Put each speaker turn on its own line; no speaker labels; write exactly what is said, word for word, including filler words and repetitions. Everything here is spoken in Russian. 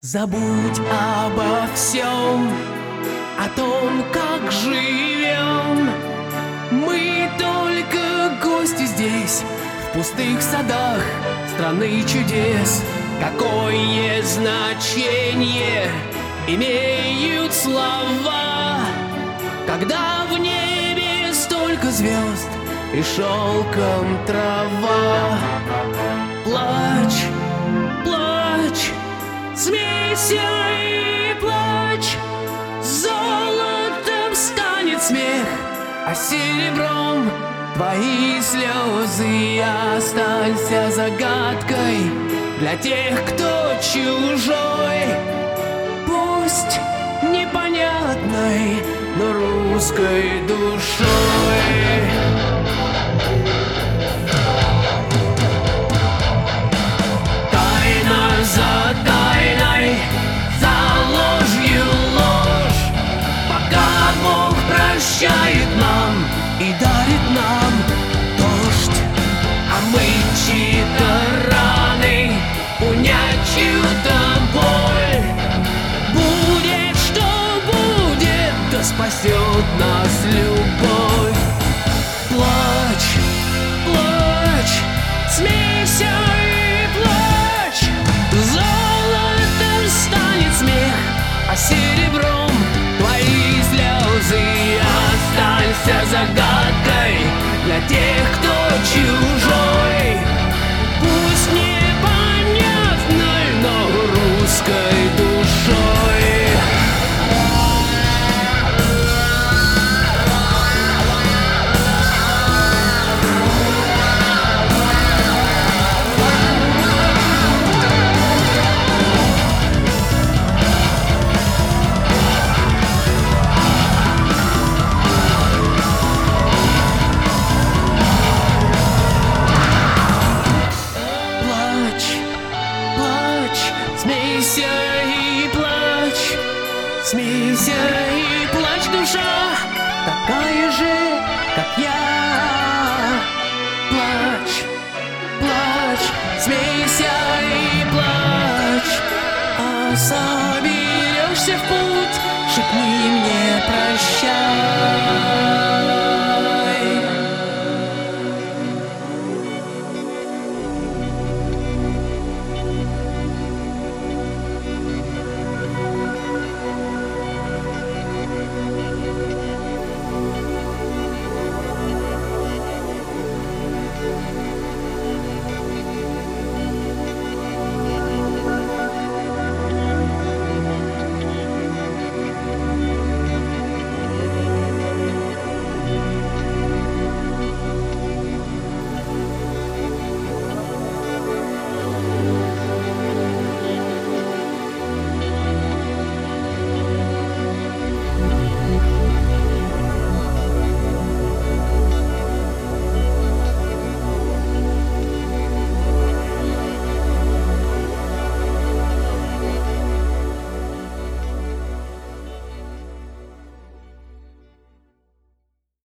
Забудь обо всем, о том, как живем. Мы только гости здесь, в пустых садах страны чудес. Какое значение имеют слова, когда в небе столько звезд и шелком трава? Плачь, плачь, смейся и плачь, золотом станет смех, а серебром твои слезы. Останься загадкой для тех, кто чужой, пусть непонятной, но русской душой. Прощает нам и дарит нам дождь, а мы чьи-то раны, унять чью-то боль. Будет, что будет, да спасет нас любовь. Плачь, плачь, смейся и плачь, золотом станет смех, а серебром твои слезы. Останься загадкой для тех, кто чужой, пусть непонятной, но русской душой. Смейся и плачь, смейся и плачь, душа такая же, как я. Плачь, плачь, смейся и плачь, а соберешься в путь, шепни мне прощай.